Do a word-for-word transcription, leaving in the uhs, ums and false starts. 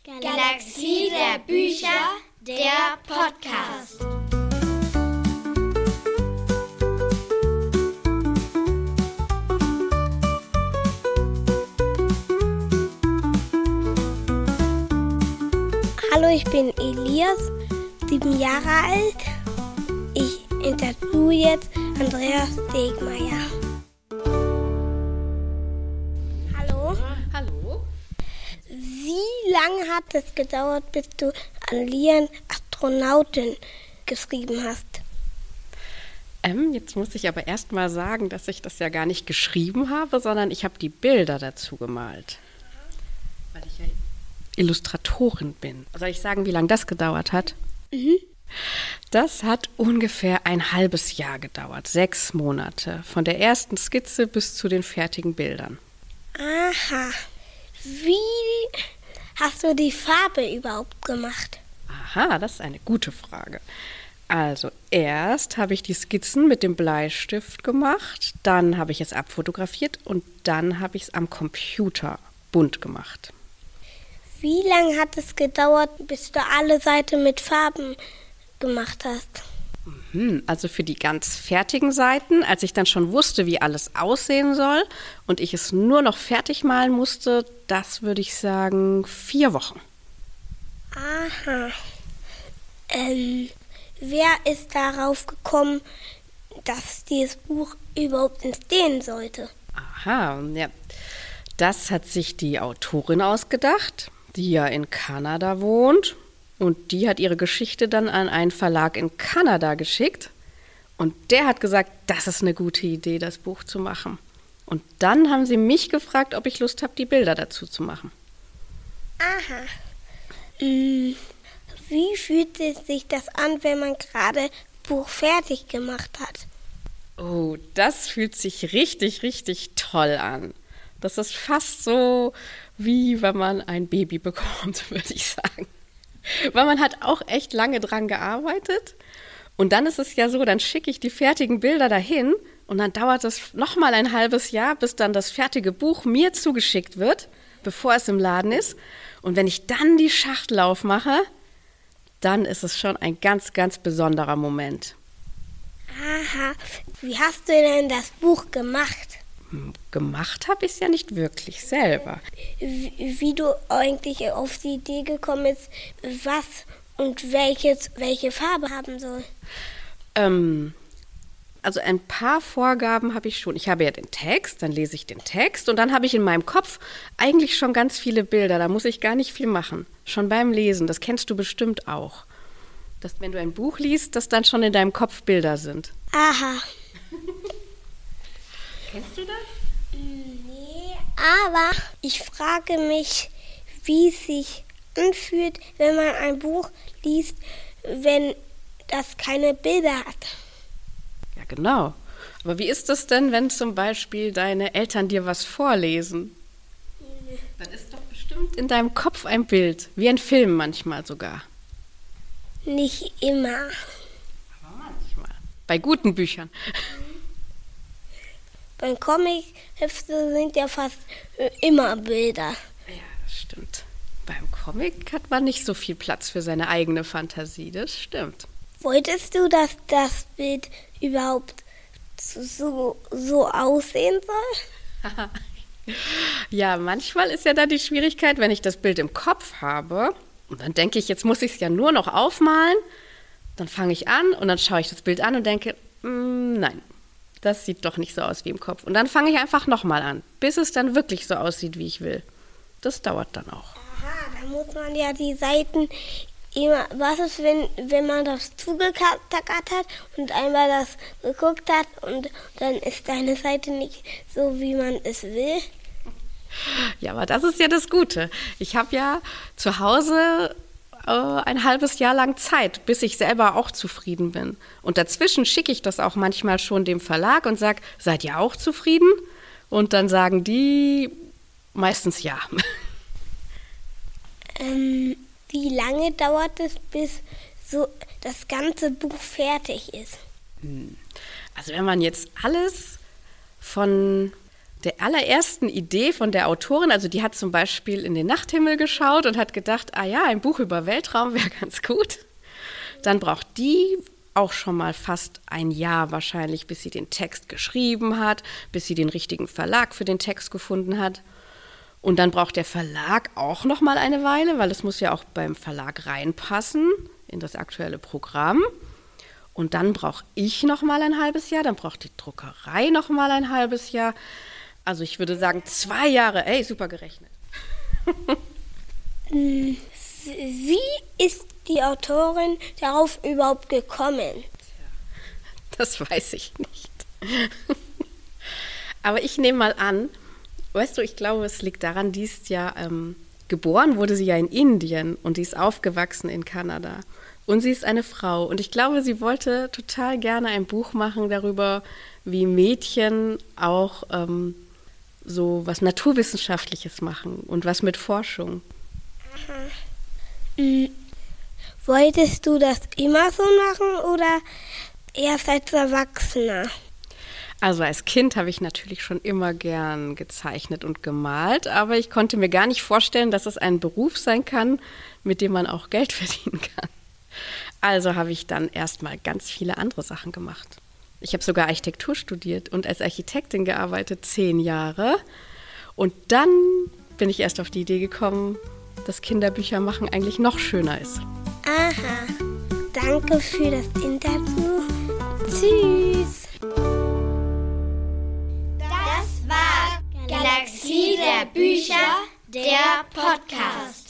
Galaxie der Bücher, der Podcast. Hallo, ich bin Elias, sieben Jahre alt. Ich interviewe jetzt Andreas Stegmeier. Hallo. Hallo. Wie lange hat es gedauert, bis du an Lian Astronautin geschrieben hast? Ähm, jetzt muss ich aber erst mal sagen, dass ich das ja gar nicht geschrieben habe, sondern ich habe die Bilder dazu gemalt. Weil ich ja Illustratorin bin. Soll ich sagen, wie lange das gedauert hat? Mhm. Das hat ungefähr ein halbes Jahr gedauert, sechs Monate. Von der ersten Skizze bis zu den fertigen Bildern. Aha. Wie hast du die Farbe überhaupt gemacht? Aha, das ist eine gute Frage. Also erst habe ich die Skizzen mit dem Bleistift gemacht, dann habe ich es abfotografiert und dann habe ich es am Computer bunt gemacht. Wie lange hat es gedauert, bis du alle Seiten mit Farben gemacht hast? Mhm, also für die ganz fertigen Seiten, als ich dann schon wusste, wie alles aussehen soll und ich es nur noch fertig malen musste, das würde ich sagen vier Wochen. Aha. Ähm, wer ist darauf gekommen, dass dieses Buch überhaupt entstehen sollte? Aha, ja. Das hat sich die Autorin ausgedacht, die ja in Kanada wohnt. Und die hat ihre Geschichte dann an einen Verlag in Kanada geschickt. Und der hat gesagt, das ist eine gute Idee, das Buch zu machen. Und dann haben sie mich gefragt, ob ich Lust habe, die Bilder dazu zu machen. Aha. Hm. Wie fühlt sich das an, wenn man gerade das Buch fertig gemacht hat? Oh, das fühlt sich richtig, richtig toll an. Das ist fast so, wie wenn man ein Baby bekommt, würde ich sagen. Weil man hat auch echt lange dran gearbeitet. Und dann ist es ja so, dann schicke ich die fertigen Bilder dahin und dann dauert es nochmal ein halbes Jahr, bis dann das fertige Buch mir zugeschickt wird, bevor es im Laden ist. Und wenn ich dann die Schachtel aufmache, dann ist es schon ein ganz, ganz besonderer Moment. Aha. Wie hast du denn das Buch gemacht? Gemacht habe ich es ja nicht wirklich selber. Wie, wie du eigentlich auf die Idee gekommen bist, was und welches, welche Farbe haben soll? Ähm, also ein paar Vorgaben habe ich schon. Ich habe ja den Text, dann lese ich den Text und dann habe ich in meinem Kopf eigentlich schon ganz viele Bilder. Da muss ich gar nicht viel machen. Schon beim Lesen, das kennst du bestimmt auch. Dass wenn du ein Buch liest, dass dann schon in deinem Kopf Bilder sind. Aha. Kennst du das? Nee, aber ich frage mich, wie es sich anfühlt, wenn man ein Buch liest, wenn das keine Bilder hat. Ja, genau. Aber wie ist das denn, wenn zum Beispiel deine Eltern dir was vorlesen? Dann ist doch bestimmt in deinem Kopf ein Bild, wie ein Film manchmal sogar. Nicht immer. Aber manchmal. Bei guten Büchern. Beim Comic-Hefte sind ja fast immer Bilder. Ja, das stimmt. Beim Comic hat man nicht so viel Platz für seine eigene Fantasie, das stimmt. Wolltest du, dass das Bild überhaupt so, so aussehen soll? Ja, manchmal ist ja da die Schwierigkeit, wenn ich das Bild im Kopf habe und dann denke ich, jetzt muss ich es ja nur noch aufmalen, dann fange ich an und dann schaue ich das Bild an und denke, mm, nein. Das sieht doch nicht so aus wie im Kopf. Und dann fange ich einfach nochmal an, bis es dann wirklich so aussieht, wie ich will. Das dauert dann auch. Aha, da muss man ja die Seiten immer, was ist, wenn, wenn man das zugetackert hat und einmal das geguckt hat und dann ist deine Seite nicht so, wie man es will? Ja, aber das ist ja das Gute. Ich habe ja zu Hause ein halbes Jahr lang Zeit, bis ich selber auch zufrieden bin. Und dazwischen schicke ich das auch manchmal schon dem Verlag und sage, seid ihr auch zufrieden? Und dann sagen die meistens ja. Ähm, wie lange dauert es, bis so das ganze Buch fertig ist? Also wenn man jetzt alles von der allerersten Idee von der Autorin. Also die hat zum Beispiel in den Nachthimmel geschaut und hat gedacht, ah ja, ein Buch über Weltraum wäre ganz gut. Dann braucht die auch schon mal fast ein Jahr wahrscheinlich, bis sie den Text geschrieben hat, bis sie den richtigen Verlag für den Text gefunden hat. Und dann braucht der Verlag auch noch mal eine Weile, weil es muss ja auch beim Verlag reinpassen in das aktuelle Programm. Und dann brauche ich noch mal ein halbes Jahr, dann braucht die Druckerei noch mal ein halbes Jahr. Also ich würde sagen zwei Jahre, ey, super gerechnet. Wie ist die Autorin darauf überhaupt gekommen? Das weiß ich nicht. Aber ich nehme mal an, weißt du, ich glaube, es liegt daran, die ist ja, ähm, geboren wurde sie ja in Indien und die ist aufgewachsen in Kanada. Und sie ist eine Frau. Und ich glaube, sie wollte total gerne ein Buch machen darüber, wie Mädchen auch ähm, so was Naturwissenschaftliches machen und was mit Forschung. Aha. Mhm. Wolltest du das immer so machen oder erst als Erwachsener? Also als Kind habe ich natürlich schon immer gern gezeichnet und gemalt, aber ich konnte mir gar nicht vorstellen, dass es ein Beruf sein kann, mit dem man auch Geld verdienen kann. Also habe ich dann erstmal ganz viele andere Sachen gemacht. Ich habe sogar Architektur studiert und als Architektin gearbeitet, zehn Jahre. Und dann bin ich erst auf die Idee gekommen, dass Kinderbücher machen eigentlich noch schöner ist. Aha, danke für das Interview. Tschüss. Das war Galaxie der Bücher, der Podcast.